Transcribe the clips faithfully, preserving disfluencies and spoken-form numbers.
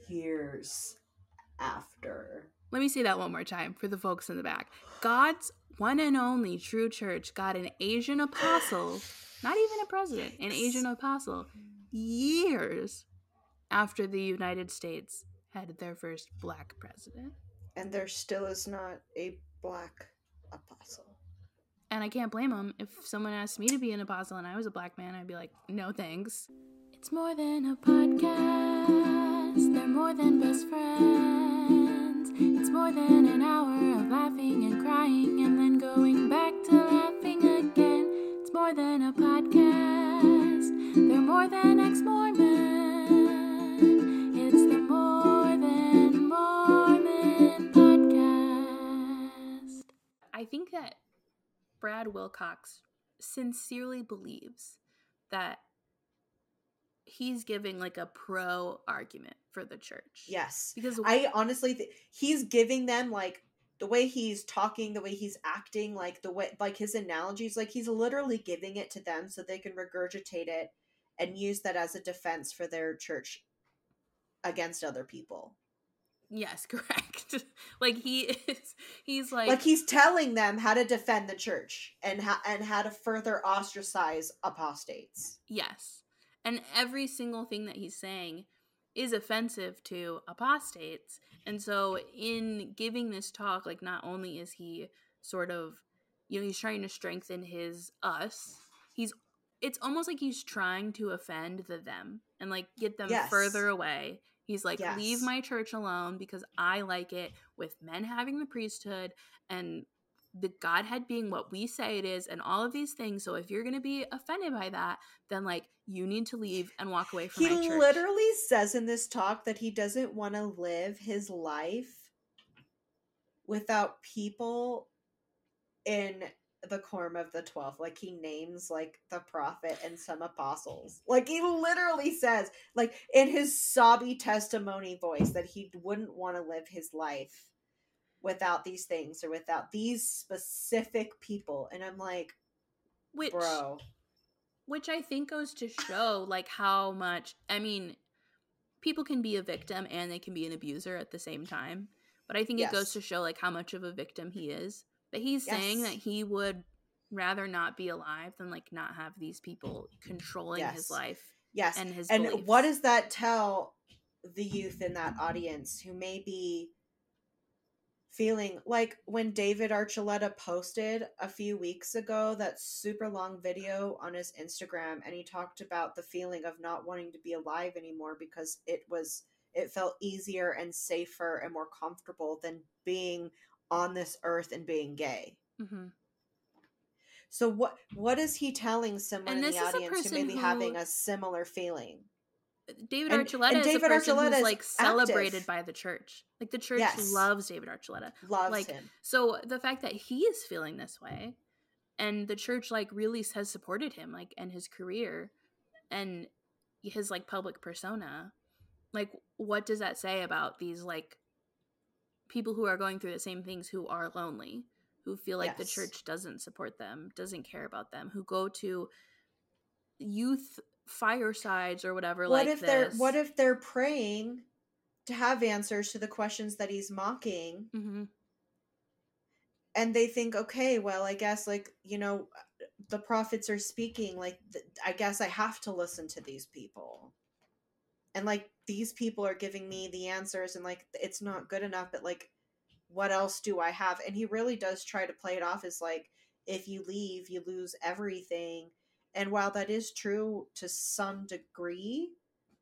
years after. Let me say that one more time for the folks in the back. God's one and only true church got an Asian apostle, not even a president, an Asian apostle, years after the United States had their first black president. And there still is not a black apostle. And I can't blame them. If someone asked me to be an apostle and I was a black man, I'd be like, no thanks. It's more than a podcast. They're more than best friends. It's more than an hour of laughing and crying and then going back to laughing again. It's more than a podcast. They're more than ex-Mormon. It's the More Than Mormon podcast. I think that Brad Wilcox sincerely believes that he's giving like a pro argument for the church. Yes. Because I honestly th- he's giving them like the way he's talking, the way he's acting, like the way like his analogies, like he's literally giving it to them so they can regurgitate it and use that as a defense for their church against other people. Yes, correct. Like he is he's like Like he's telling them how to defend the church and how and how to further ostracize apostates. Yes. And every single thing that he's saying is offensive to apostates. And so in giving this talk, like not only is he sort of, you know, he's trying to strengthen his us, he's it's almost like he's trying to offend the them and like get them Yes. further away. He's like, Yes. leave my church alone because I like it with men having the priesthood and the Godhead being what we say it is and all of these things. So if you're going to be offended by that, then like you need to leave and walk away from He my church. literally says in this talk that he doesn't want to live his life without people in the quorum of the twelve. Like he names like the prophet and some apostles. Like he literally says, like in his sobby testimony voice, that he wouldn't want to live his life without these things or without these specific people. And I'm like, which, bro. Which I think goes to show like how much, I mean, people can be a victim and they can be an abuser at the same time. But I think Yes. it goes to show like how much of a victim he is. That he's Yes. saying that he would rather not be alive than like not have these people controlling Yes. his life. Yes. And his and beliefs. What does that tell the youth in that audience who may be feeling like when David Archuleta posted a few weeks ago that super long video on his Instagram, and he talked about the feeling of not wanting to be alive anymore because it was it felt easier and safer and more comfortable than being on this earth and being gay. Mm-hmm. So what what is he telling someone And in this the is a audience who may be person having who- a similar feeling? David And- Archuleta and is David a person Archuleta who's is like celebrated active. by the church. Like the church Yes. loves David Archuleta. Loves like, him. So the fact that he is feeling this way and the church like really has supported him like and his career and his like public persona, like what does that say about these like people who are going through the same things, who are lonely, who feel like the Yes. church doesn't support them, doesn't care about them, who go to youth firesides or whatever What like if they're this. what if they're praying to have answers to the questions that he's mocking, Mm-hmm. and they think, okay, well, I guess like, you know, the prophets are speaking, like th- I guess I have to listen to these people, and like these people are giving me the answers, and like it's not good enough, but like what else do I have? And he really does try to play it off as like, if you leave you lose everything. And while that is true to some degree,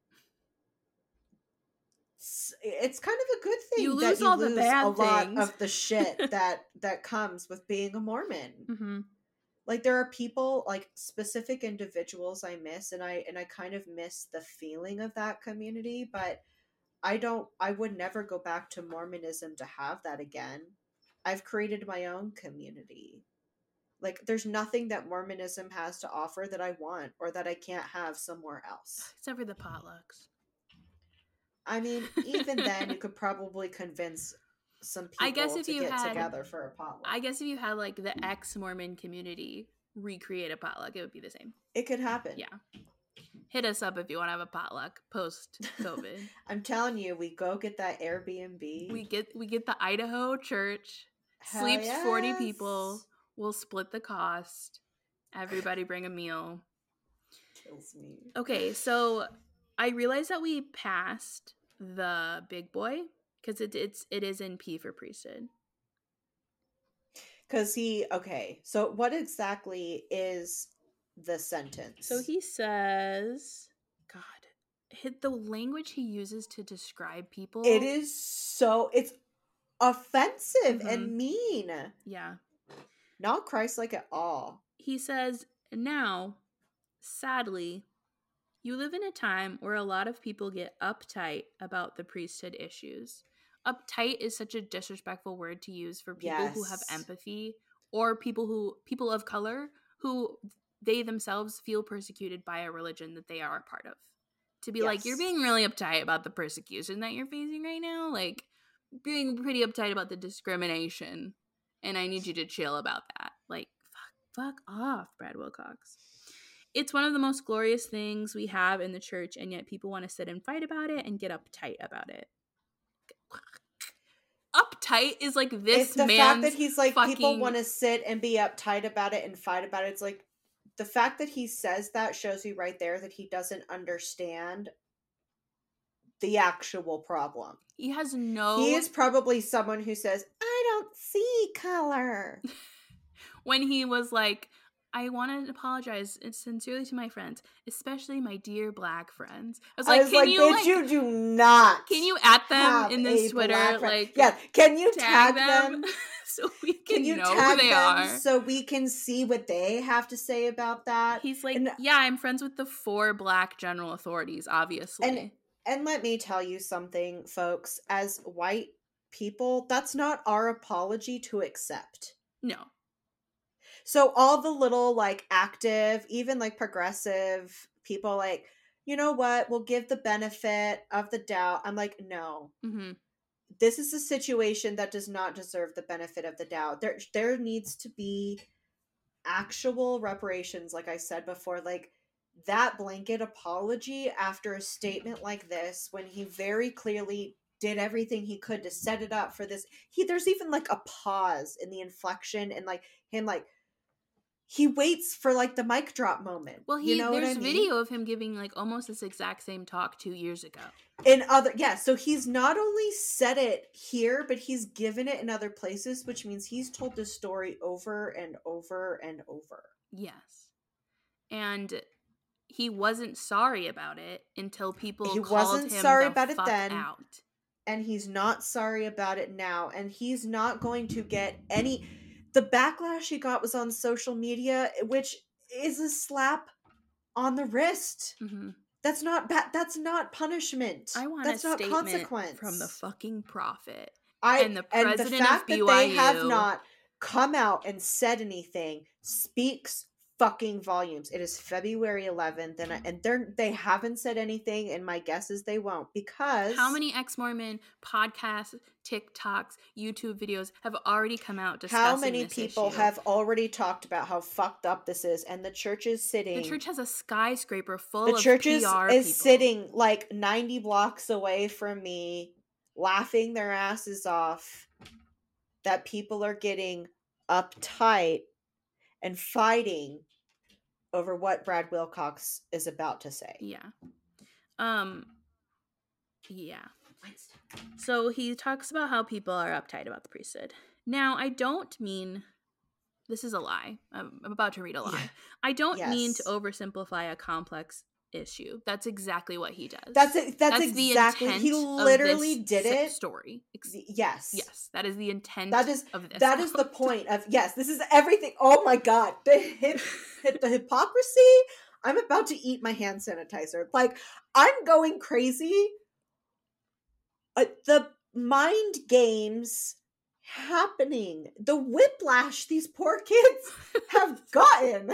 it's kind of a good thing You that lose you all the lose bad a lot things. of the shit that that comes with being a Mormon. Mm-hmm. Like there are people, like specific individuals I miss, and I and I kind of miss the feeling of that community, but I don't I would never go back to Mormonism to have that again. I've created my own community. Like there's nothing that Mormonism has to offer that I want or that I can't have somewhere else. Except for the potlucks. I mean, even then, you could probably convince some people I guess if to you get had, together for a potluck. I guess if you had like the ex-Mormon community recreate a potluck, it would be the same. It could happen. Yeah. Hit us up if you want to have a potluck post-COVID. I'm telling you, we go get that Airbnb. We get we get the Idaho church. Hell Sleeps yes. forty people. We'll split the cost. Everybody bring a meal. Kills me. Okay, so I realized that we passed the big boy because it it's it is in P for priesthood. Because he okay. So what exactly is the sentence? So he says, God, hit the language he uses to describe people. It is so it's offensive Mhm. and mean. Yeah. Not Christ-like at all. He says, now, sadly, you live in a time where a lot of people get uptight about the priesthood issues. Uptight is such a disrespectful word to use for people who have Yes. empathy, or people who people of color who they themselves feel persecuted by a religion that they are a part of. To be like, you're Yes. being really uptight about the persecution that you're facing right now, like being pretty uptight about the discrimination, and I need you to chill about that. Like, fuck, fuck off, Brad Wilcox. It's one of the most glorious things we have in the church, and yet people want to sit and fight about it and get uptight about it. Uptight is like this It's the man's fact that he's like, fucking... people want to sit and be uptight about it and fight about it. It's like, the fact that he says that shows you right there that he doesn't understand the actual problem. He has no... He is probably someone who says, I don't see color. When he was like, I want to apologize sincerely to my friends, especially my dear black friends. I was like, I was can like, you, bitch, like, you do not. Can you at them have in a this Twitter? black friend. Like, yeah, can you tag, tag, them, them? so we can, Can you know tag who they them are? so we can see what they have to say about that? He's like, and, yeah, I'm friends with the four black general authorities, obviously. And and let me tell you something, folks. As white people, that's not our apology to accept. No. So all the little like active, even like progressive people, like, you know what, we'll give the benefit of the doubt. I'm like, no. Mm-hmm. This is a situation that does not deserve the benefit of the doubt. There, there needs to be actual reparations, like I said before, like that blanket apology after a statement like this, when he very clearly did everything he could to set it up for this. He there's even like a pause in the inflection and like him like he waits for like the mic drop moment. Well, he you know there's what I mean? video of him giving like almost this exact same talk two years ago. In other yeah, so he's not only said it here, but he's given it in other places, which means he's told this story over and over and over. Yes. And he wasn't sorry about it until people he called wasn't him sorry the about it fuck then, out. And he's not sorry about it now. And he's not going to get any... The backlash he got was on social media, which is a slap on the wrist. Mm-hmm. That's not ba- That's not punishment. I want That's a not statement consequence from the fucking prophet I, and the president and the fact of B Y U. That they have not come out and said anything speaks fucking volumes. It is February eleventh, and I, and they're they haven't said anything, and my guess is they won't, because how many ex-Mormon podcasts, TikToks, YouTube videos have already come out discussing how many this people issue? have already talked about how fucked up this is, and the church is sitting. The church has a skyscraper full the of church P R is, is people. sitting like ninety blocks away from me, laughing their asses off that people are getting uptight and fighting over what Brad Wilcox is about to say. Yeah. Um, yeah. So he talks about how people are uptight about the priesthood. Now, I don't mean... This is a lie. I'm, I'm about to read a lie. Yeah. I don't yes. mean to oversimplify a complex issue. That's exactly what he does. That's it. That's, that's exactly. The he literally did it. Story. Yes. Yes. That is the intent. That is of this. That is the point of yes. This is everything. Oh my god! The hip, the hypocrisy. I'm about to eat my hand sanitizer. Like I'm going crazy. Uh, the mind games happening. The whiplash these poor kids have gotten.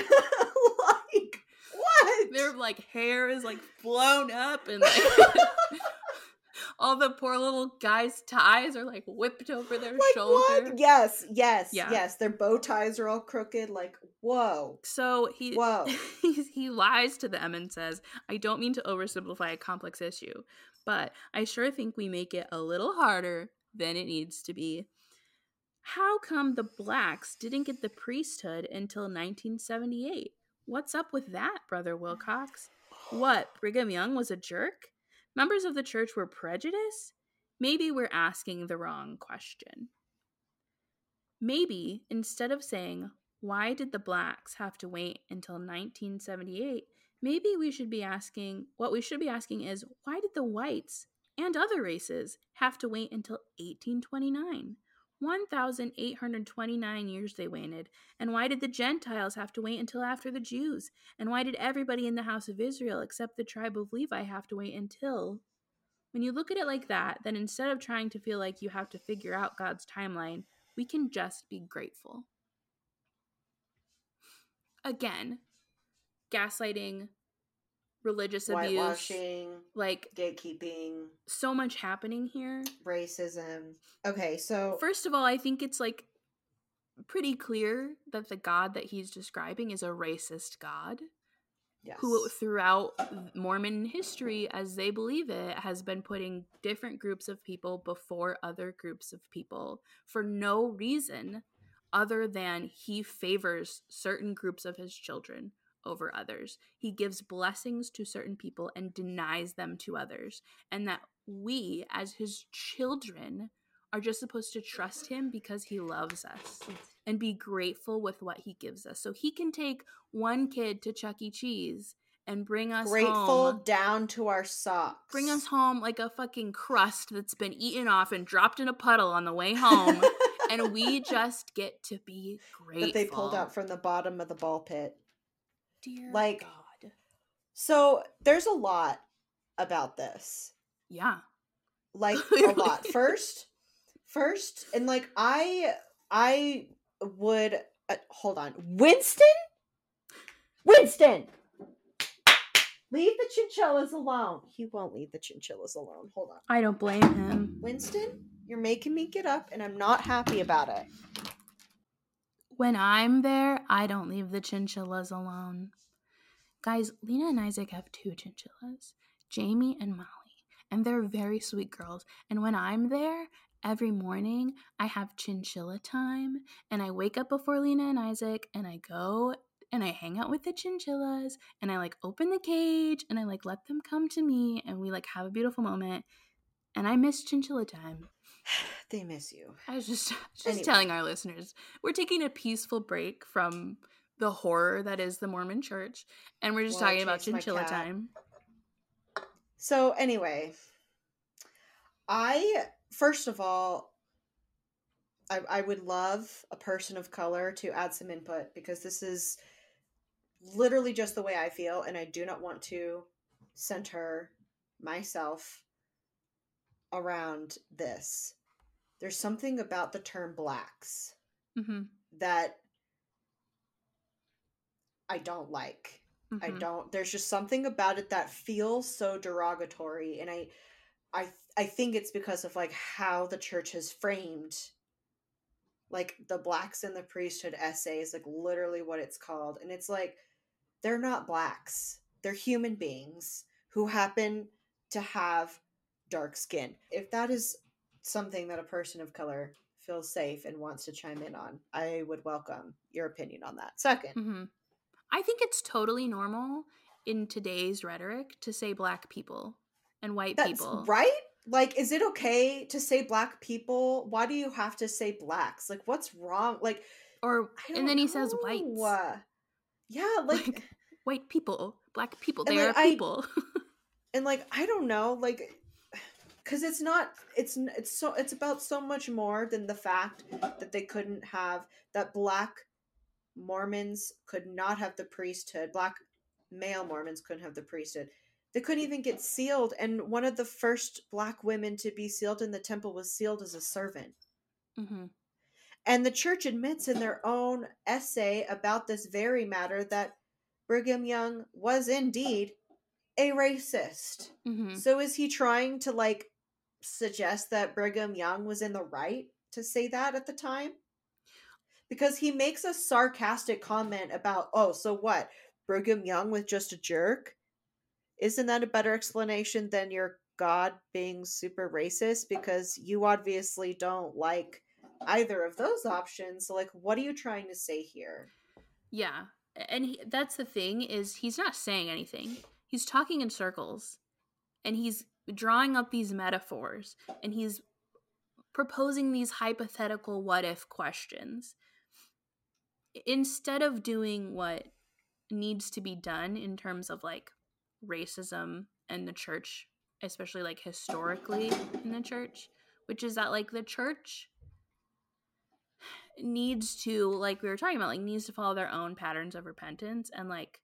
Like what? Their like hair is like blown up and like All the poor little guys' ties are like whipped over their Like shoulder. what? Yes, yes, Yeah. yes. Their bow ties are all crooked. Like, whoa. So he Whoa. he, he lies to them and says, I don't mean to oversimplify a complex issue, but I sure think we make it a little harder than it needs to be. How come the blacks didn't get the priesthood until nineteen seventy-eight? What's up with that, Brother Wilcox? What, Brigham Young was a jerk? Members of the church were prejudiced? Maybe we're asking the wrong question. Maybe instead of saying, why did the blacks have to wait until nineteen seventy-eight? Maybe we should be asking, what we should be asking is, why did the whites and other races have to wait until eighteen twenty-nine? one thousand eight hundred twenty-nine years they waited. And why did the Gentiles have to wait until after the Jews? And why did everybody in the house of Israel except the tribe of Levi have to wait until? When you look at it like that, then instead of trying to feel like you have to figure out God's timeline, we can just be grateful. Again, gaslighting, religious abuse, Whitewashing, like gatekeeping, so much happening here. racism. Okay, so First of all, I think it's like pretty clear that the God that he's describing is a racist God. yes. Who throughout Mormon history, as they believe it, has been putting different groups of people before other groups of people for no reason other than he favors certain groups of his children over others. He gives blessings to certain people and denies them to others. And that we, as his children, are just supposed to trust him because he loves us and be grateful with what he gives us. So he can take one kid to Chuck E. Cheese and bring us grateful home. down to our socks. Bring us home like a fucking crust that's been eaten off and dropped in a puddle on the way home. And we just get to be grateful. That they pulled out from the bottom of the ball pit. Dear like, God. So there's a lot about this. Yeah. Like a lot. First, first, and like I, I would uh, hold on. Winston, Winston, leave the chinchillas alone. He won't leave the chinchillas alone. Hold on. I don't blame him. Winston, you're making me get up, and I'm not happy about it. When I'm there, I don't leave the chinchillas alone. Guys, Lena and Isaac have two chinchillas, Jamie and Molly, and they're very sweet girls. And when I'm there, every morning, I have chinchilla time, and I wake up before Lena and Isaac, and I go and I hang out with the chinchillas, and I like open the cage, and I like let them come to me, and we like have a beautiful moment. And I miss chinchilla time. They miss you. I was just just Anyway. telling our listeners, we're taking a peaceful break from the horror that is the Mormon church, and we're just Well, I talking about chased my chinchilla cat. time. So anyway, I first of all, I, I would love a person of color to add some input, because this is literally just the way I feel, and I do not want to center myself around this. There's something about the term blacks Mm-hmm. that I don't like. Mm-hmm. I don't. There's just something about it that feels so derogatory, and I, I, I think it's because of like how the church has framed, like the blacks in the priesthood essay is like literally what it's called, and it's like they're not blacks. They're human beings who happen to have dark skin. If that is something that a person of color feels safe and wants to chime in on, I would welcome your opinion on that. Second, Mm-hmm. I think it's totally normal in today's rhetoric to say black people and white that's people. right. Like, is it okay to say black people? Why do you have to say blacks? Like, what's wrong? Like, Or I don't and then he know. says whites. Uh, yeah, like, Like, white people, black people, And, they like, are I- people. and like I don't know, like, because it's not. It's it's so it's about so much more than the fact that they couldn't have that black Mormons could not have the priesthood. Black male Mormons couldn't have the priesthood. They couldn't even get sealed, and one of the first black women to be sealed in the temple was sealed as a servant. Mm-hmm. And the church admits in their own essay about this very matter that Brigham Young was indeed a racist. Mm-hmm. So is he trying to like suggest that Brigham Young was in the right to say that at the time? Because he makes a sarcastic comment about, oh, so what? Brigham Young was just a jerk? Isn't that a better explanation than your God being super racist? Because you obviously don't like either of those options. So, like, what are you trying to say here? Yeah. And he, that's the thing, is he's not saying anything. He's talking in circles. And he's drawing up these metaphors. And he's proposing these hypothetical what if questions. Instead of doing what needs to be done in terms of like racism and the church, especially like historically in the church, which is that like the church needs to, like we were talking about, like needs to follow their own patterns of repentance, and like,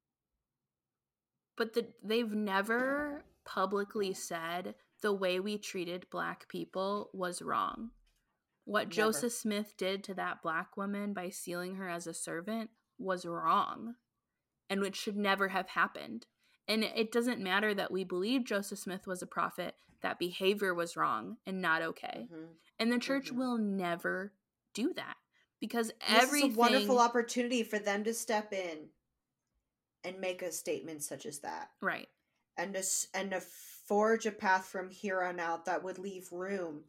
but the, they've never publicly said the way we treated Black people was wrong. What Never. Joseph Smith did to that Black woman by sealing her as a servant was wrong, and which should never have happened. And it doesn't matter that we believe Joseph Smith was a prophet, that behavior was wrong and not okay. Mm-hmm. And the church mm-hmm. will never do that, because this everything... is a wonderful opportunity for them to step in and make a statement such as that. Right. And to, and to forge a path from here on out that would leave room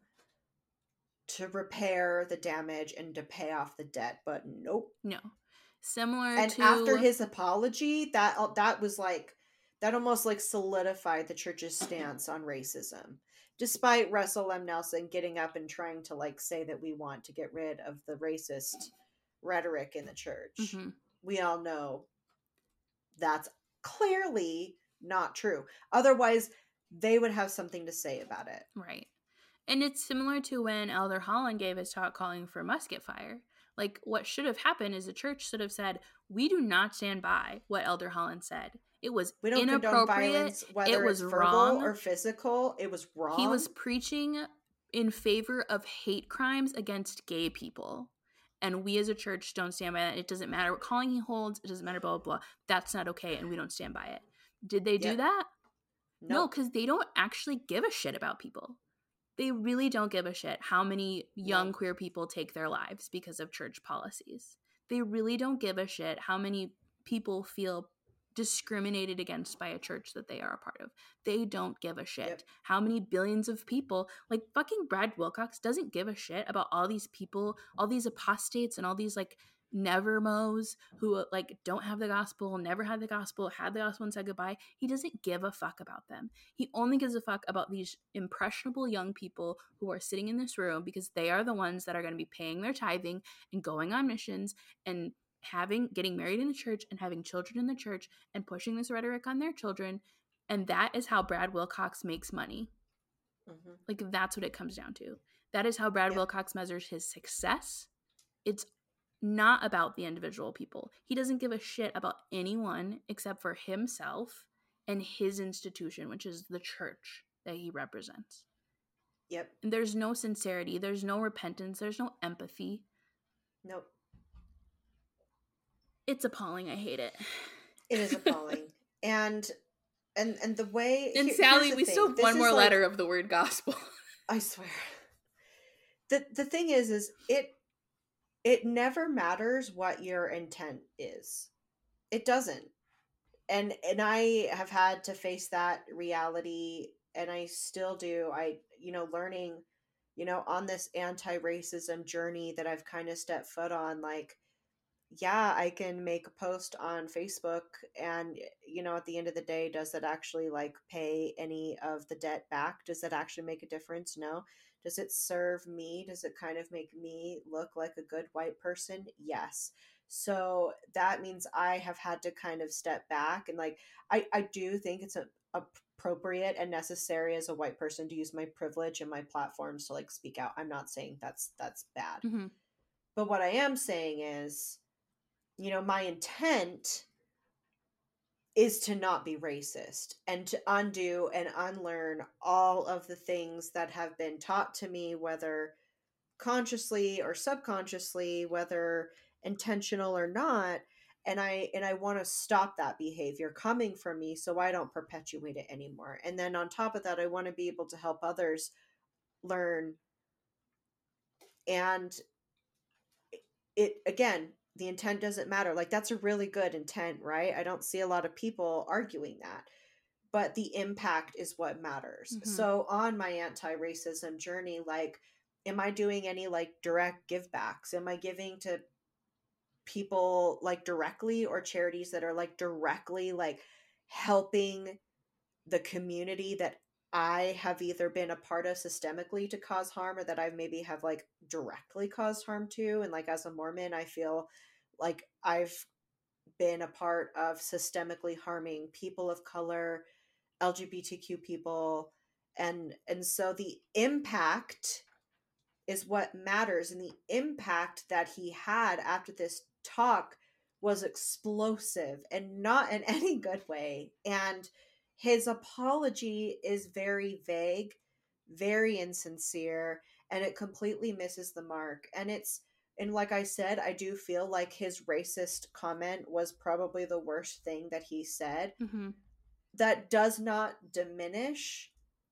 to repair the damage and to pay off the debt. But nope. No. Similar and to... after his apology, that that was like, that almost like solidified the church's stance on racism. Despite Russell M. Nelson getting up and trying to like say that we want to get rid of the racist rhetoric in the church. Mm-hmm. We all know that's clearly not true. Otherwise, they would have something to say about it. Right. And it's similar to when Elder Holland gave his talk calling for musket fire. Like, what should have happened is the church should have said, we do not stand by what Elder Holland said. It was we don't inappropriate. Violence, whether it was it's verbal wrong or physical. It was wrong. He was preaching in favor of hate crimes against gay people. And we as a church don't stand by that. It doesn't matter what calling he holds. It doesn't matter, blah, blah, blah. That's not okay, and we don't stand by it. Did they do yep. that? Nope. No, because they don't actually give a shit about people. They really don't give a shit how many young nope. queer people take their lives because of church policies. They really don't give a shit how many people feel discriminated against by a church that they are a part of. They don't give a shit. Yep. How many billions of people, like fucking Brad Wilcox doesn't give a shit about all these people, all these apostates and all these like nevermos who like don't have the gospel, never had the gospel, had the gospel and said goodbye. He doesn't give a fuck about them. He only gives a fuck about these impressionable young people who are sitting in this room because they are the ones that are going to be paying their tithing and going on missions and having getting married in the church and having children in the church and pushing this rhetoric on their children. And that is how Brad Wilcox makes money. Mm-hmm. Like, that's what it comes down to. That is how Brad yeah. Wilcox measures his success. It's not about the individual people. He doesn't give a shit about anyone except for himself and his institution, which is the church that he represents. Yep. And there's no sincerity. There's no repentance. There's no empathy. Nope. It's appalling. I hate it. It is appalling. and and and the way And here, Sally, we thing. still have this one more like, letter of the word gospel. I swear. The the thing is is it it never matters what your intent is. It doesn't. And and I have had to face that reality, and I still do. I you know learning, you know, on this anti-racism journey that I've kind of stepped foot on, like, yeah, I can make a post on Facebook and, you know, at the end of the day, does it actually like pay any of the debt back? Does it actually make a difference? No. Does it serve me? Does it kind of make me look like a good white person? Yes. So that means I have had to kind of step back and like, I, I do think it's a, appropriate and necessary as a white person to use my privilege and my platforms to like speak out. I'm not saying that's, that's bad. Mm-hmm. But what I am saying is, you know, my intent is to not be racist and to undo and unlearn all of the things that have been taught to me, whether consciously or subconsciously, whether intentional or not. And I and I want to stop that behavior coming from me so I don't perpetuate it anymore. And then on top of that, I want to be able to help others learn. And it, again, the intent doesn't matter. Like, that's a really good intent, right? I don't see a lot of people arguing that. But the impact is what matters. Mm-hmm. So on my anti-racism journey, like, am I doing any like direct give backs? Am I giving to people like directly, or charities that are like directly like helping the community that I have either been a part of systemically to cause harm, or that I maybe have like directly caused harm to? And like, as a Mormon, I feel like I've been a part of systemically harming people of color, L G B T Q people, and and so the impact is what matters. And the impact that he had after this talk was explosive, and not in any good way. And his apology is very vague, very insincere, and it completely misses the mark. And it's, and like I said, I do feel like his racist comment was probably the worst thing that he said. Mm-hmm. That does not diminish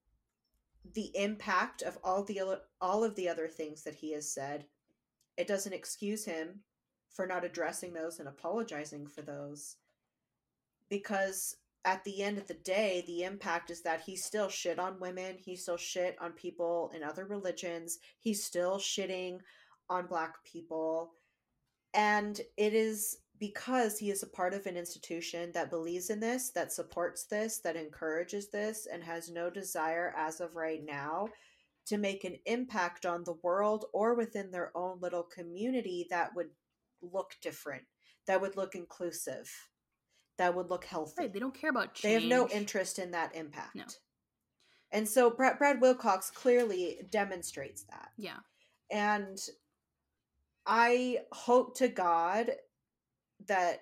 the impact of all the all of the other things that he has said. It doesn't excuse him for not addressing those and apologizing for those, because at the end of the day, the impact is that he still shit on women, he still shit on people in other religions, he's still shitting on Black people. And it is because he is a part of an institution that believes in this, that supports this, that encourages this, and has no desire as of right now to make an impact on the world or within their own little community that would look different, that would look inclusive, that would look healthy. Right, they don't care about change. They have no interest in that impact. No. And so Brad, Brad Wilcox clearly demonstrates that. Yeah. And I hope to God that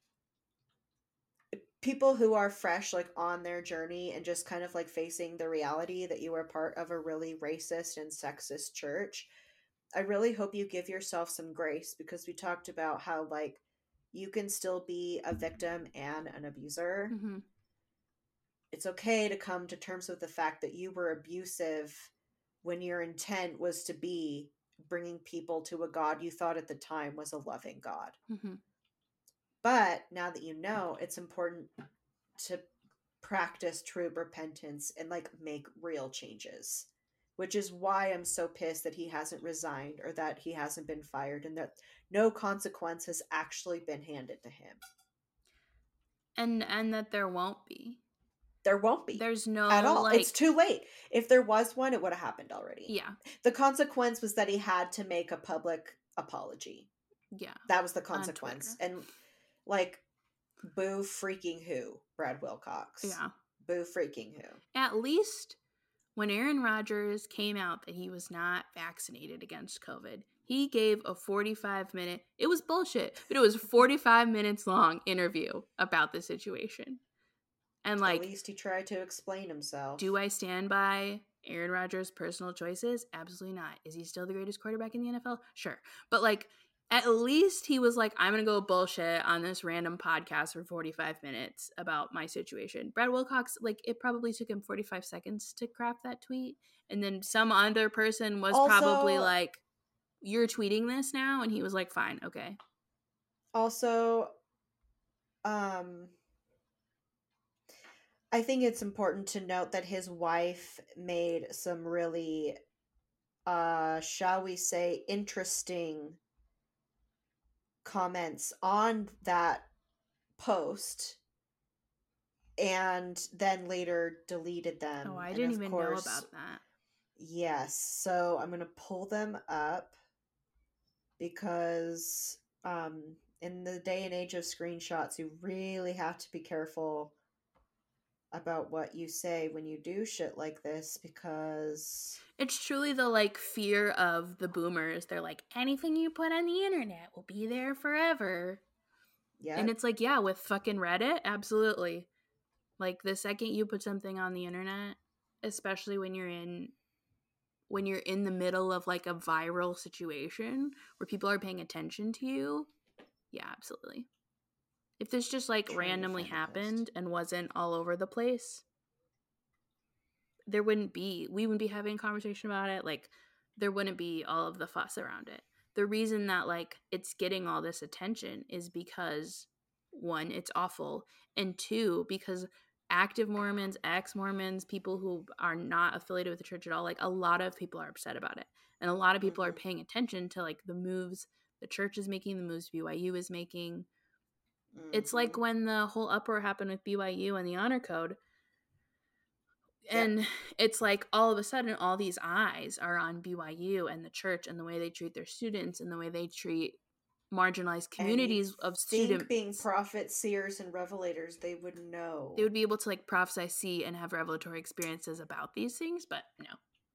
people who are fresh, like on their journey and just kind of like facing the reality that you are part of a really racist and sexist church, I really hope you give yourself some grace, because we talked about how like you can still be a victim and an abuser. Mm-hmm. It's okay to come to terms with the fact that you were abusive when your intent was to be bringing people to a God you thought at the time was a loving God. Mm-hmm. But now that you know, it's important to practice true repentance and like make real changes, which is why I'm so pissed that he hasn't resigned, or that he hasn't been fired, and that no consequence has actually been handed to him. And and that there won't be. There won't be. There's no at all. like It's too late. If there was one, it would have happened already. Yeah. The consequence was that he had to make a public apology. Yeah. That was the consequence. And like, boo freaking who, Brad Wilcox. Yeah. Boo freaking who. At least when Aaron Rodgers came out that he was not vaccinated against COVID, he gave a forty-five minute, it was bullshit, but it was a forty-five minutes long interview about the situation. And like, at least he tried to explain himself. Do I stand by Aaron Rodgers' personal choices? Absolutely not. Is he still the greatest quarterback in the N F L? Sure. But like, at least he was like, I'm going to go bullshit on this random podcast for forty-five minutes about my situation. Brad Wilcox, like, it probably took him forty-five seconds to craft that tweet. And then some other person was also, probably like, you're tweeting this now? And he was like, fine, okay. Also, um, I think it's important to note that his wife made some really, uh, shall we say, interesting comments on that post, and then later deleted them. Oh, I and didn't of even course, know about that. Yes, so I'm going to pull them up, because um, in the day and age of screenshots, you really have to be careful about what you say when you do shit like this, because it's truly the like fear of the boomers. They're like, anything you put on the internet will be there forever. Yeah. And it's like, yeah, with fucking Reddit, absolutely. Like, the second you put something on the internet, especially when you're in when you're in the middle of like a viral situation where people are paying attention to you, yeah, absolutely. If this just like randomly happened and wasn't all over the place, there wouldn't be, we wouldn't be having a conversation about it. Like, there wouldn't be all of the fuss around it. The reason that, like, it's getting all this attention is because, one, it's awful, and two, because active Mormons, ex-Mormons, people who are not affiliated with the church at all, like, a lot of people are upset about it. And a lot of people mm-hmm. are paying attention to, like, the moves the church is making, the moves B Y U is making. Mm-hmm. It's like when the whole uproar happened with B Y U and the honor code. And yep. it's like all of a sudden all these eyes are on B Y U and the church and the way they treat their students and the way they treat marginalized communities of students. Being prophets, seers, and revelators, they would know. They would be able to, like, prophesy, see, and have revelatory experiences about these things, but no.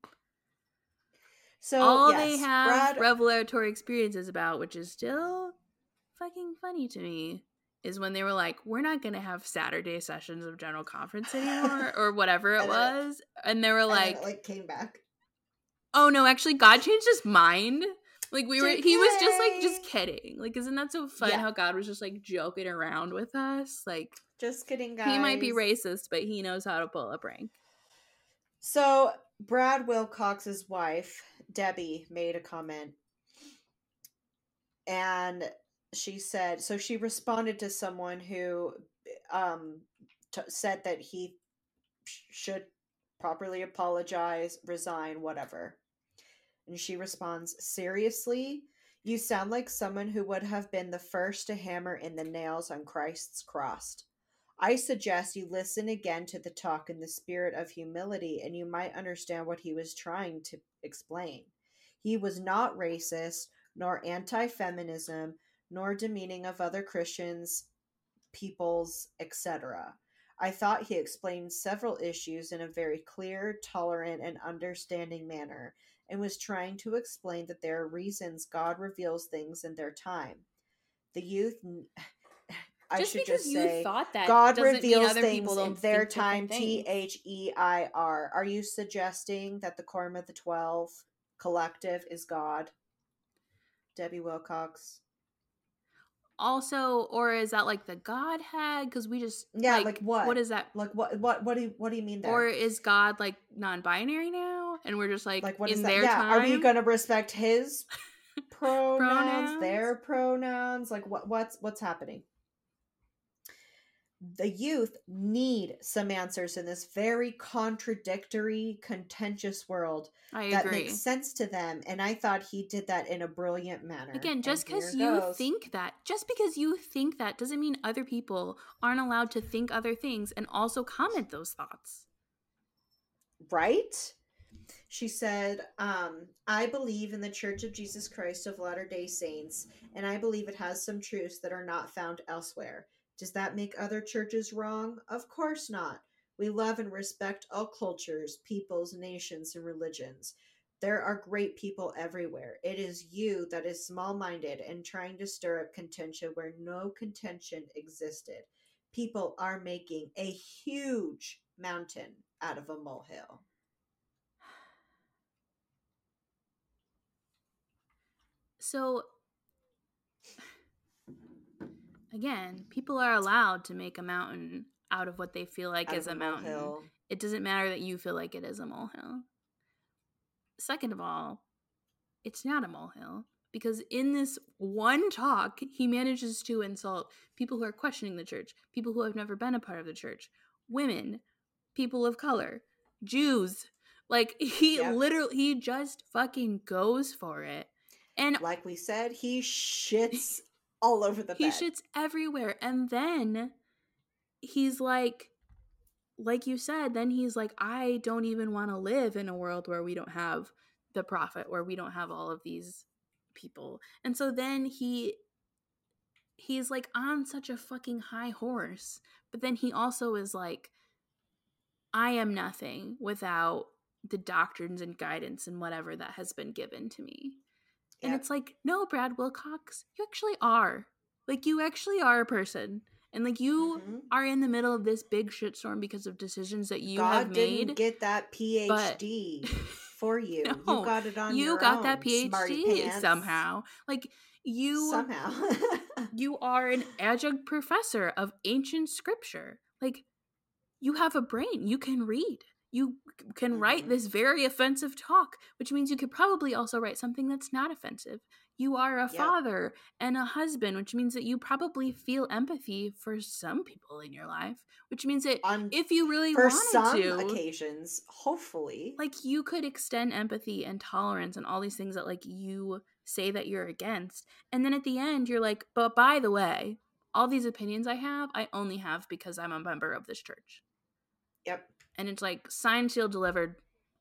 So all yes, they have Brad... revelatory experiences about, which is still fucking funny to me, is when they were like, we're not going to have Saturday sessions of General Conference anymore, or whatever it and was. It, and they were like, and it, like, came back. Oh no, actually God changed his mind. Like, we were, J K. He was just like, just kidding. Like, isn't that so fun yeah. how God was just like joking around with us? Like, just kidding, guys. He might be racist, but he knows how to pull a prank. So Brad Wilcox's wife, Debbie, made a comment. And she said, so she responded to someone who um, t- said that he sh- should properly apologize, resign, whatever. And she responds, seriously? You sound like someone who would have been the first to hammer in the nails on Christ's cross. I suggest you listen again to the talk in the spirit of humility, and you might understand what he was trying to explain. He was not racist, nor anti-feminism, nor demeaning of other Christians, peoples, et cetera. I thought he explained several issues in a very clear, tolerant, and understanding manner, and was trying to explain that there are reasons God reveals things in their time. The youth, I just should because just you say, thought that God doesn't reveals mean other things people don't in their think time, things. T H E I R. Are you suggesting that the Quorum of the Twelve collective is God? Debbie Wilcox. Also, or is that like the Godhead? Because we just yeah, like, like what? What is that? Like what? What? What do you, what do you mean there? Or is God like non-binary now, and we're just like, like what in is that? their Yeah, time? Are we going to respect his pronouns, pronouns, their pronouns? Like what? What's what's happening? The youth need some answers in this very contradictory, contentious world I that agree. makes sense to them. And I thought he did that in a brilliant manner. Again, just because you goes. think that, just because you think that doesn't mean other people aren't allowed to think other things and also comment those thoughts. Right? She said, um, I believe in the Church of Jesus Christ of Latter-day Saints, and I believe it has some truths that are not found elsewhere. Does that make other churches wrong? Of course not. We love and respect all cultures, peoples, nations, and religions. There are great people everywhere. It is you that is small-minded and trying to stir up contention where no contention existed. People are making a huge mountain out of a molehill. So, again, people are allowed to make a mountain out of what they feel like out is a, a mountain. Molehill. It doesn't matter that you feel like it is a molehill. Second of all, it's not a molehill, because in this one talk, he manages to insult people who are questioning the church, people who have never been a part of the church, women, people of color, Jews. Like, he yep. literally, he just fucking goes for it. And like we said, he shits all over the he bed. He shits everywhere. And then he's like, like you said, then he's like, I don't even want to live in a world where we don't have the prophet, where we don't have all of these people. And so then he he's like on such a fucking high horse. But then he also is like, I am nothing without the doctrines and guidance and whatever that has been given to me. And yep. it's like, no, Brad Wilcox, you actually are. Like, you actually are a person. And, like, you mm-hmm. are in the middle of this big shitstorm because of decisions that you God have made. God didn't get that P H D but... for you. No, you got it on you your got own, that P H D somehow. Like, you... Somehow. you are an adjunct professor of ancient scripture. Like, you have a brain. You can read. you can mm-hmm. write this very offensive talk, which means you could probably also write something that's not offensive. You are a yep. father and a husband, which means that you probably feel empathy for some people in your life, which means that On, if you really for wanted some to, occasions, hopefully, like you could extend empathy and tolerance and all these things that like you say that you're against. And then at the end, you're like, but by the way, all these opinions I have, I only have because I'm a member of this church. Yep. And it's like, signed, sealed, delivered.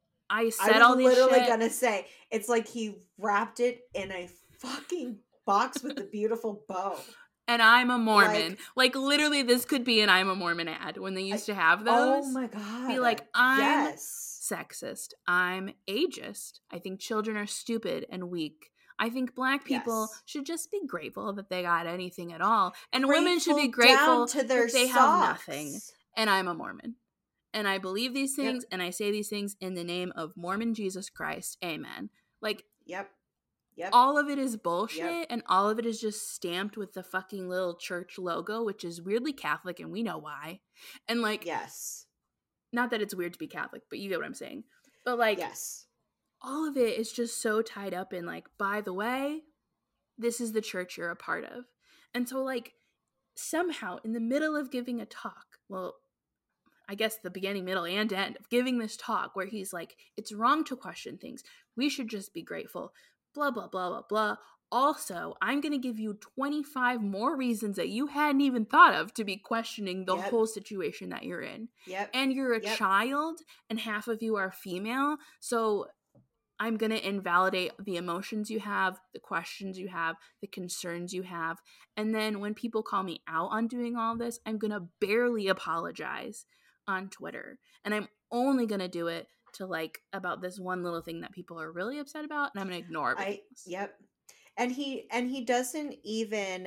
I said I was all these literally shit. gonna say, it's like he wrapped it in a fucking box with the beautiful bow. And I'm a Mormon. Like, like literally this could be an I'm a Mormon ad when they used I, to have those. Oh my God. Be like, I'm yes. sexist. I'm ageist. I think children are stupid and weak. I think black people yes. should just be grateful that they got anything at all. And grateful women should be grateful to their that they socks. have nothing. And I'm a Mormon. And I believe these things, yep. and I say these things in the name of Mormon Jesus Christ. Amen. Like, yep, yep. all of it is bullshit, yep. and all of it is just stamped with the fucking little church logo, which is weirdly Catholic, and we know why. And like, yes, not that it's weird to be Catholic, but you get what I'm saying. But like, yes, all of it is just so tied up in like, by the way, this is the church you're a part of. And so like, somehow in the middle of giving a talk, well, I guess the beginning, middle, and end of giving this talk where he's like, it's wrong to question things. We should just be grateful. Blah, blah, blah, blah, blah. Also, I'm going to give you twenty-five more reasons that you hadn't even thought of to be questioning the yep. whole situation that you're in. Yep. And you're a yep. child, and half of you are female. So I'm going to invalidate the emotions you have, the questions you have, the concerns you have. And then when people call me out on doing all this, I'm going to barely apologize on Twitter, and I'm only gonna do it to like about this one little thing that people are really upset about, and I'm gonna ignore everything I else. Yep. And he and he doesn't even,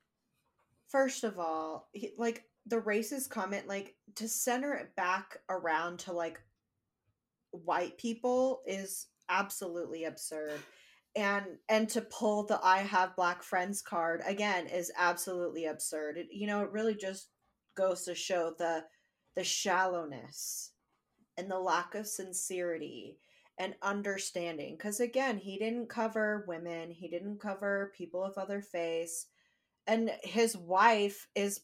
first of all, he, like the racist comment, like to center it back around to like white people is absolutely absurd. And and to pull the I have black friends card again is absolutely absurd. It, you know, it really just goes to show the the shallowness and the lack of sincerity and understanding. Because again, he didn't cover women, he didn't cover people of other faiths, and his wife is,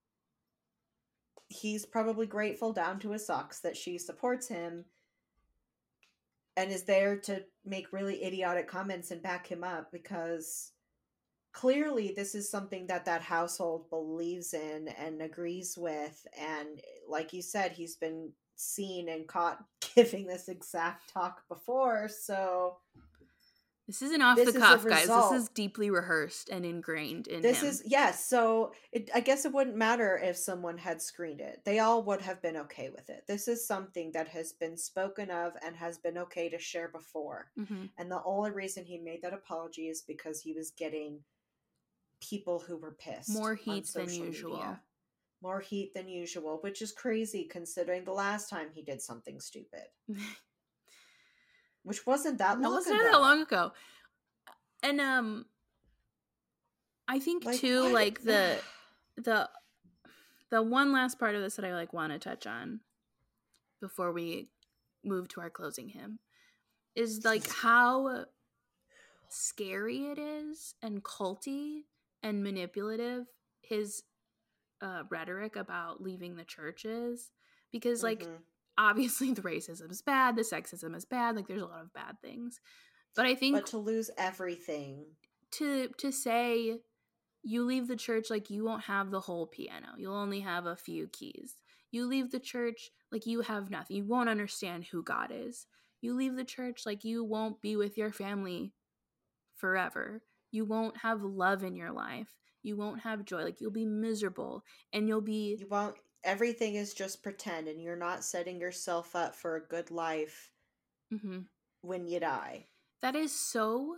he's probably grateful down to his socks that she supports him and is there to make really idiotic comments and back him up, because clearly this is something that that household believes in and agrees with. And like you said, he's been seen and caught giving this exact talk before. So this isn't off the cuff, guys. This is deeply rehearsed and ingrained in this him. is yes. So it, I guess it wouldn't matter if someone had screened it. They all would have been okay with it. This is something that has been spoken of and has been okay to share before. Mm-hmm. And the only reason he made that apology is because he was getting people who were pissed. More heat than usual. Media. More heat than usual, which is crazy considering the last time he did something stupid. Which wasn't that long ago. It wasn't that long ago. And um I think like, too, what? like the the the one last part of this that I like want to touch on before we move to our closing hymn is like how scary it is and culty and manipulative his uh, rhetoric about leaving the churches, because like mm-hmm. obviously the racism is bad, the sexism is bad, like there's a lot of bad things, but I think but to lose everything, to to say you leave the church like you won't have the whole piano, you'll only have a few keys, you leave the church like you have nothing, you won't understand who God is, you leave the church like you won't be with your family forever, you won't have love in your life, you won't have joy, like you'll be miserable, and you'll be you won't everything is just pretend, and you're not setting yourself up for a good life mm-hmm. when you die. That is so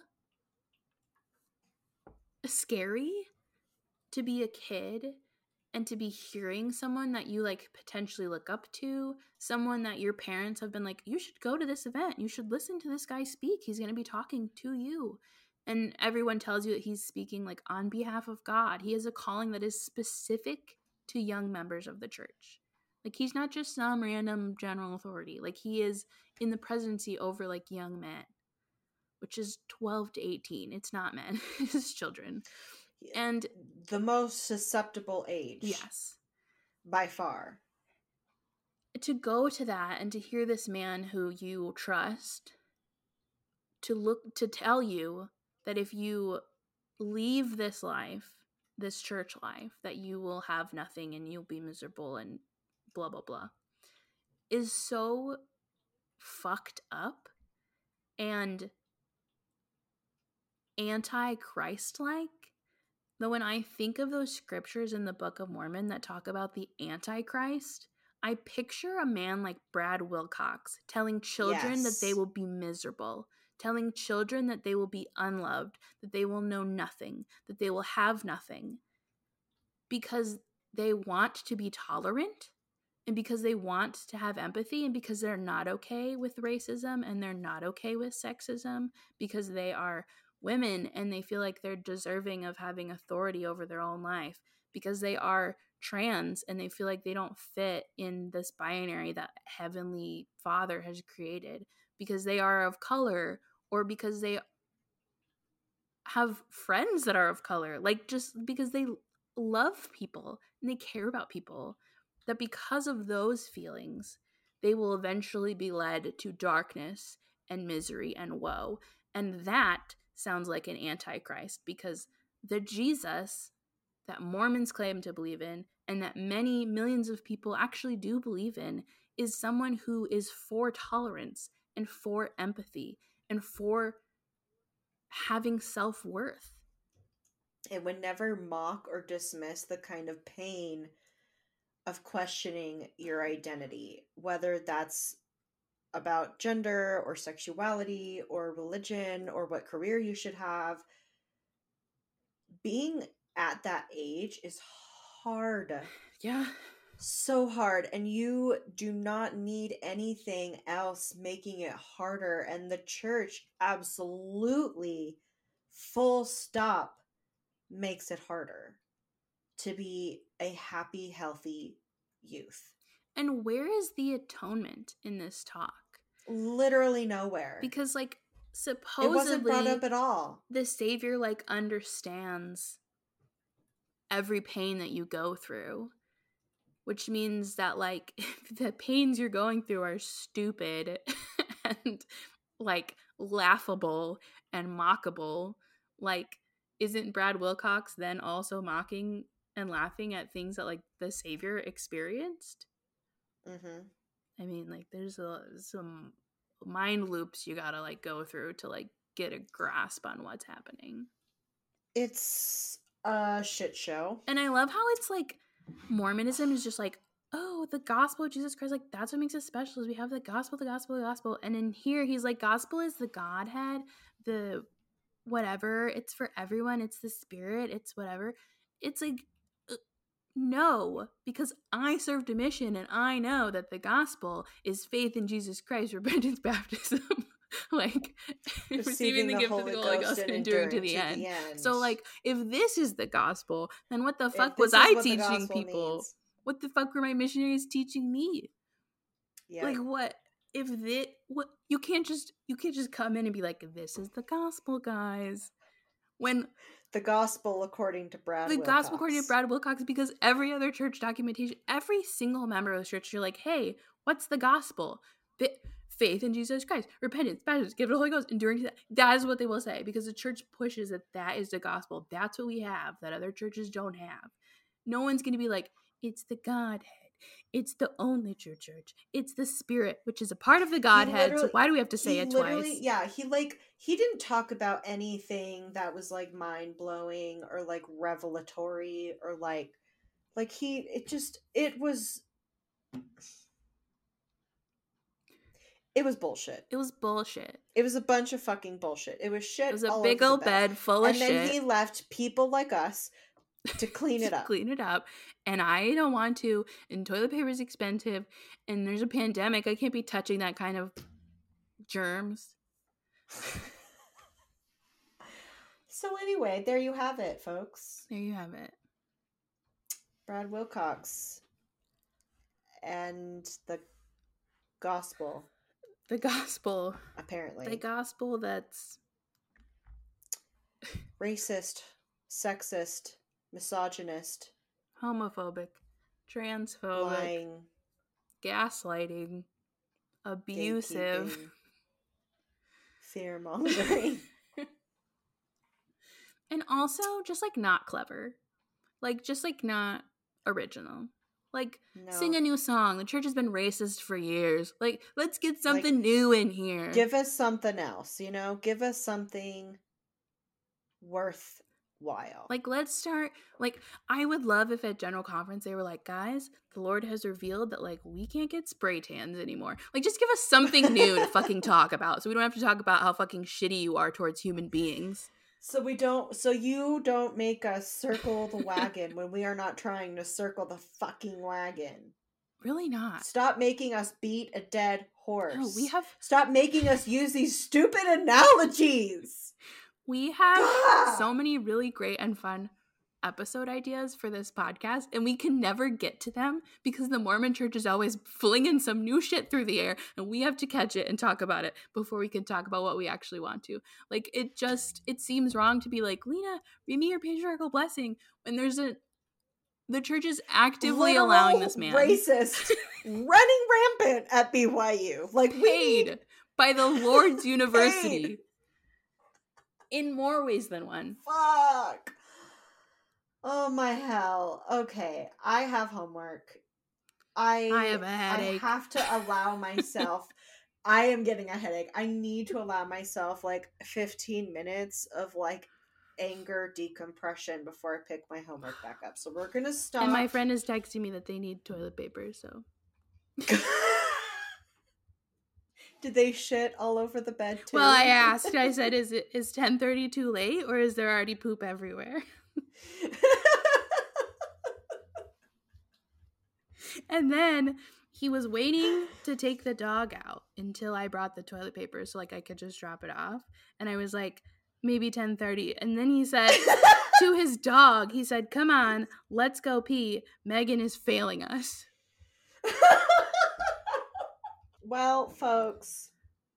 scary to be a kid and to be hearing someone that you like potentially look up to, someone that your parents have been like, you should go to this event, you should listen to this guy speak, he's going to be talking to you. And everyone tells you that he's speaking like on behalf of God. He has a calling that is specific to young members of the church. Like, he's not just some random general authority. Like, he is in the presidency over, like, young men, which is twelve to eighteen. It's not men. It's children. And the most susceptible age. yes. By far. To go to that and to hear this man who you trust to look to tell you that if you leave this life, this church life, that you will have nothing and you'll be miserable and blah blah blah, is so fucked up and anti-Christ-like. Though when I think of those scriptures in the Book of Mormon that talk about the Antichrist, I picture a man like Brad Wilcox telling children yes. that they will be miserable, telling children that they will be unloved, that they will know nothing, that they will have nothing, because they want to be tolerant and because they want to have empathy and because they're not okay with racism and they're not okay with sexism, because they are women and they feel like they're deserving of having authority over their own life, because they are trans and they feel like they don't fit in this binary that Heavenly Father has created, because they are of color, or because they have friends that are of color, like just because they love people and they care about people, that because of those feelings, they will eventually be led to darkness and misery and woe. And that sounds like an antichrist, because the Jesus that Mormons claim to believe in and that many millions of people actually do believe in is someone who is for tolerance and for empathy and for having self-worth. It would never mock or dismiss the kind of pain of questioning your identity, whether that's about gender or sexuality or religion or what career you should have. Being at that age is hard. Yeah. So hard. And you do not need anything else making it harder. And the church absolutely, full stop, makes it harder to be a happy, healthy youth. And where is the atonement in this talk? Literally nowhere. Because, like, supposedly it wasn't brought up at all. The Savior, like, understands every pain that you go through, which means that, like, if the pains you're going through are stupid and, like, laughable and mockable, like, isn't Brad Wilcox then also mocking and laughing at things that, like, the Savior experienced? Mm-hmm. I mean, like, there's a, some mind loops you gotta, like, go through to, like, get a grasp on what's happening. It's a shit show. And I love how it's, like, Mormonism is just like, oh, the gospel of Jesus Christ, like, that's what makes us special, is we have the gospel, the gospel, the gospel. And in here, he's like, gospel is the Godhead, the whatever, it's for everyone, it's the Spirit, it's whatever. It's like, uh, no, because I served a mission and I know that the gospel is faith in Jesus Christ, repentance, baptism, like receiving, receiving the, the gift of the Holy Ghost and enduring to the, to end. the end. So, like, if this is the gospel, then what the fuck was I teaching people? Means. What the fuck were my missionaries teaching me? Yep. Like, what if this? What you can't just you can't just come in and be like, this is the gospel, guys. When the gospel according to Brad the Wilcox. gospel according to Brad Wilcox, because every other church documentation, every single member of the church, you're like, hey, what's the gospel? Bit. Faith in Jesus Christ, repentance, baptism, give it the Holy Ghost, enduring to that. That is what they will say, because the church pushes that that is the gospel. That's what we have that other churches don't have. No one's going to be like, it's the Godhead. It's the only true church. It's the Spirit, which is a part of the Godhead. So why do we have to say it twice? Yeah, he like he didn't talk about anything that was like mind blowing or like revelatory or like like he it just it was. It was bullshit. It was bullshit. It was a bunch of fucking bullshit. It was shit. It was a all big old bed. bed full of and shit. And then he left people like us to clean it up. clean it up. And I don't want to. And toilet paper is expensive. And there's a pandemic. I can't be touching that kind of germs. So anyway, there you have it, folks. There you have it. Brad Wilcox. and the gospel. The gospel. Apparently. The gospel that's racist, sexist, misogynist, homophobic, transphobic, lying, gaslighting, abusive, fear mongering. And also just like not clever. Like just like not original. Like no. Sing a new song. The church has been racist for years. Like let's get something like, new in here. Give us something else, you know? Give us something worthwhile. Like let's start like I would love if at General Conference they were like, guys, the Lord has revealed that like we can't get spray tans anymore. Like just give us something new to fucking talk about so we don't have to talk about how fucking shitty you are towards human beings. So we don't so you don't make us circle the wagon when we are not trying to circle the fucking wagon. Really not. Stop making us beat a dead horse. No, we have Stop making us use these stupid analogies. We have God. so many really great and fun episode ideas for this podcast, and we can never get to them because the Mormon church is always flinging some new shit through the air, and we have to catch it and talk about it before we can talk about what we actually want to. Like, it just, it seems wrong to be like, Lena, read me your patriarchal blessing, when there's a, the church is actively Literal allowing this man. Racist running rampant at B Y U. Like, paid we... by the Lord's University. Paid. In more ways than one. Fuck. Oh my hell. Okay, I have homework. I I have a headache. I have to allow myself. I am getting a headache. I need to allow myself like fifteen minutes of like anger decompression before I pick my homework back up. So we're gonna stop. And my friend is texting me that they need toilet paper, so did they shit all over the bed too? Well, I asked. I said, "Is it is ten thirty too late, or is there already poop everywhere?" And then he was waiting to take the dog out until I brought the toilet paper, so like I could just drop it off. And I was like, maybe ten thirty. And then he said to his dog, he said, "Come on, let's go pee. Megan is failing us." Well, folks,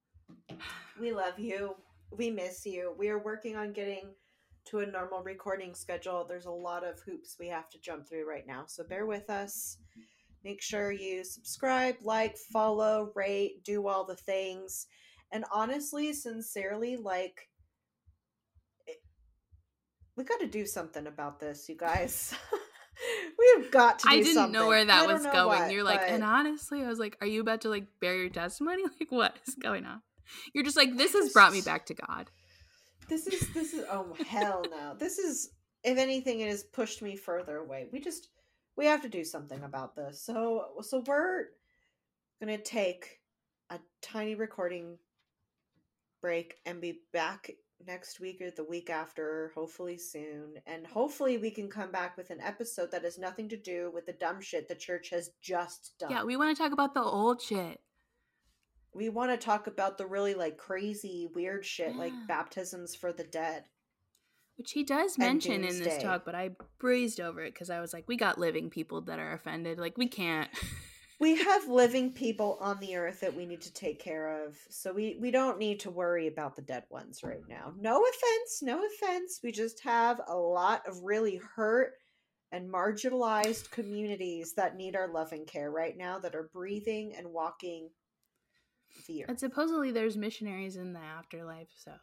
we love you. We miss you. We are working on getting to a normal recording schedule. There's a lot of hoops we have to jump through right now, so bear with us. Make sure you subscribe, like, follow, rate, do all the things. And honestly, sincerely, like, it, we got to do something about this, you guys. We've got to do I didn't something. know where that was going. What, You're but... like, and honestly, I was like, are you about to like bear your testimony? Like, what is going on? You're just like, this has brought me back to God. This is, this is, oh, hell no. This is, if anything, it has pushed me further away. We just, we have to do something about this. So, so we're going to take a tiny recording break and be back next week or the week after, hopefully soon. And hopefully we can come back with an episode that has nothing to do with the dumb shit the church has just done. Yeah, we want to talk about the old shit. We want to talk about the really like crazy, weird shit, yeah. like baptisms for the dead. Which he does mention in this talk, but I breezed over it because I was like, we got living people that are offended. Like, we can't. We have living people on the earth that we need to take care of. So we, we don't need to worry about the dead ones right now. No offense, no offense. We just have a lot of really hurt and marginalized communities that need our loving care right now, that are breathing and walking the earth. And supposedly there's missionaries in the afterlife, so.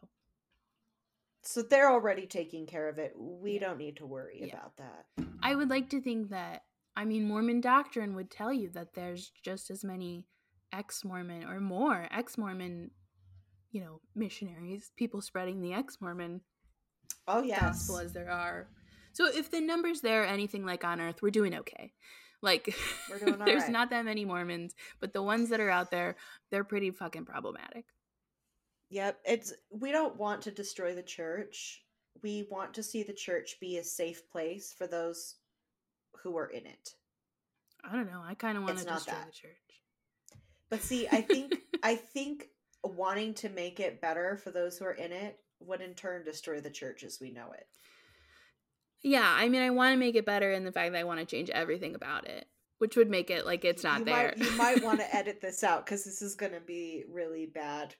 So they're already taking care of it. We yeah. don't need to worry yeah. about that. I would like to think that, I mean, Mormon doctrine would tell you that there's just as many ex-Mormon or more ex-Mormon, you know, missionaries, people spreading the ex-Mormon oh, yes. gospel as there are. So if the numbers there are anything like on Earth, we're doing okay. Like, we're doing all there's right. not that many Mormons, but the ones that are out there, they're pretty fucking problematic. Yep, it's we don't want to destroy the church. We want to see the church be a safe place for those who are in it. I don't know. I kind of want to destroy that. the church. But see, I think I think wanting to make it better for those who are in it would in turn destroy the church as we know it. Yeah, I mean, I want to make it better in the fact that I want to change everything about it. which would make it like it's not you there. Might, you might want to edit this out because this is going to be really bad.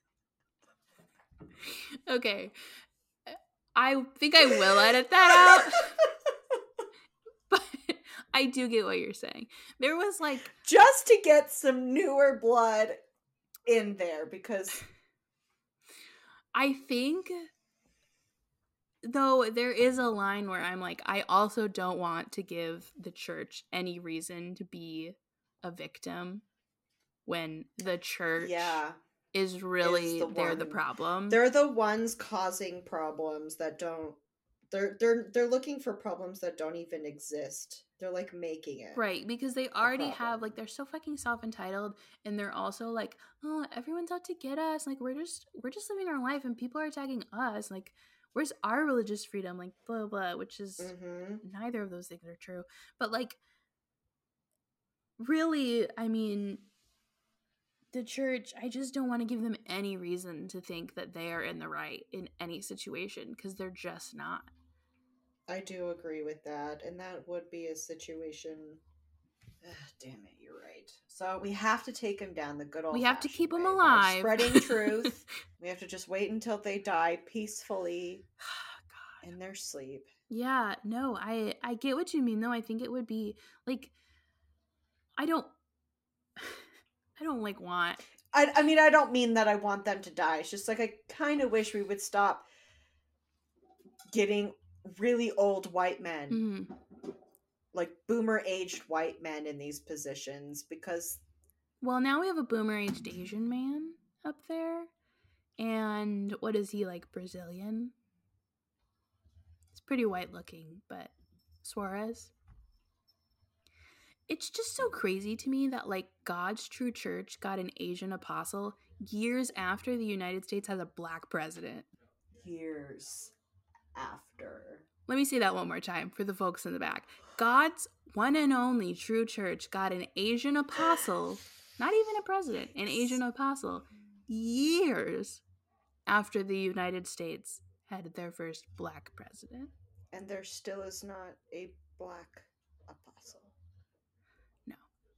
Okay. I think I will edit that out. But I do get what you're saying. There was like... Just to get some newer blood in there because... I think... Though there is a line where I'm like, I also don't want to give the church any reason to be a victim when the church yeah, is really, is the they're one. the problem. They're the ones causing problems that don't, they're, they're, they're looking for problems that don't even exist. They're like making it. Right, because they already have, like, they're so fucking self-entitled, and they're also like, oh, everyone's out to get us. Like, we're just, we're just living our life, and people are attacking us. Like, where's our religious freedom? Like, blah, blah, which is mm-hmm. neither of those things are true. But, like, really, I mean, the church, I just don't want to give them any reason to think that they are in the right in any situation, because they're just not. I do agree with that, and that would be a situation... Ugh, damn it, you're right. So we have to take them down the good old We have to keep them way, alive. Spreading truth. We have to just wait until they die peacefully God. in their sleep. Yeah, no, I I get what you mean, though. I think it would be, like, I don't, I don't, like, want... I, I mean, I don't mean that I want them to die. It's just, like, I kind of wish we would stop getting really old white men. Mm-hmm. Like boomer-aged white men in these positions because... Well, now we have a boomer-aged Asian man up there. And what is he, like, Brazilian? It's pretty white-looking, but Suarez. It's just so crazy to me that, like, God's True Church got an Asian apostle years after the United States has a black president. Years after... Let me say that one more time for the folks in the back. God's one and only true church got an Asian apostle, not even a president, an Asian apostle, years after the United States had their first black president. And there still is not a black apostle. No.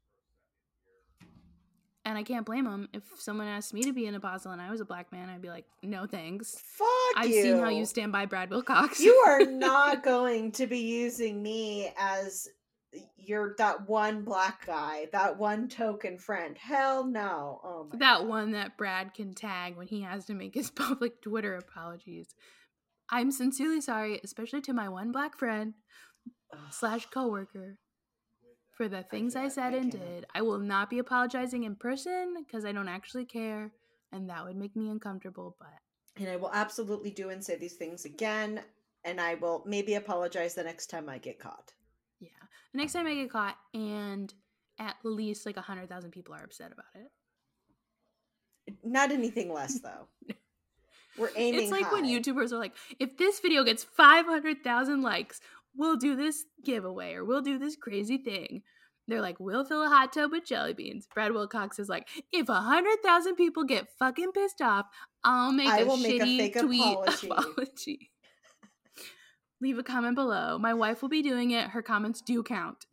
And I can't blame them. If someone asked me to be an apostle and I was a black man, I'd be like, no thanks. Fuck I've you. seen how you stand by Brad Wilcox. You are not going to be using me as your that one black guy, that one token friend. Hell no. Oh my That God. one that Brad can tag when he has to make his public Twitter apologies. I'm sincerely sorry, especially to my one black friend slash coworker, for the things I, I said I and did. I will not be apologizing in person because I don't actually care, and that would make me uncomfortable. But and I will absolutely do and say these things again, and I will maybe apologize the next time I get caught. Yeah, the next time I get caught, and at least like a hundred thousand people are upset about it. Not anything less, though. We're aiming. It's like high. when YouTubers are like, if this video gets five hundred thousand likes, we'll do this giveaway or we'll do this crazy thing. They're like, we'll fill a hot tub with jelly beans. Brad Wilcox is like, if one hundred thousand people get fucking pissed off, I'll make I a will shitty make a fake tweet apology. apology. Leave a comment below. My wife will be doing it. Her comments do count.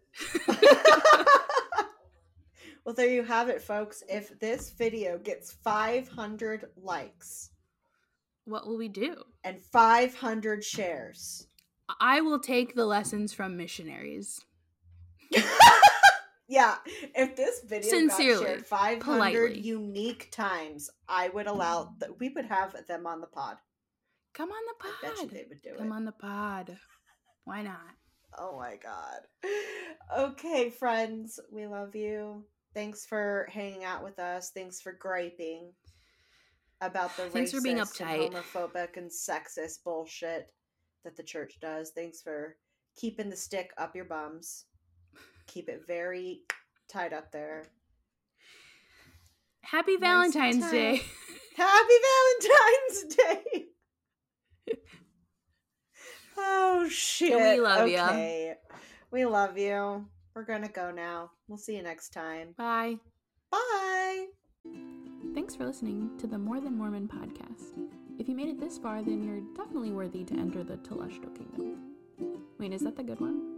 Well, there you have it, folks. If this video gets five hundred likes, what will we do? And five hundred shares. I will take the lessons from missionaries. Yeah, if this video Sincerely, got shared five hundred politely. unique times, I would allow that we would have them on the pod. Come on the pod. I bet you they would do Come it. on the pod. Why not? Oh my God. Okay, friends, we love you. Thanks for hanging out with us. Thanks for griping about the Thanks racist for being uptight. and homophobic and sexist bullshit that the church does. Thanks for keeping the stick up your bums. Keep it very tight up there. Happy Nice Valentine's Day. Happy Valentine's Day. Oh shit. We love okay. you. We love you. We're gonna go now. We'll see you next time. Bye. Bye. Thanks for listening to the More Than Mormon podcast. If you made it this far, then you're definitely worthy to enter the Telestial Kingdom. Wait, is that the good one?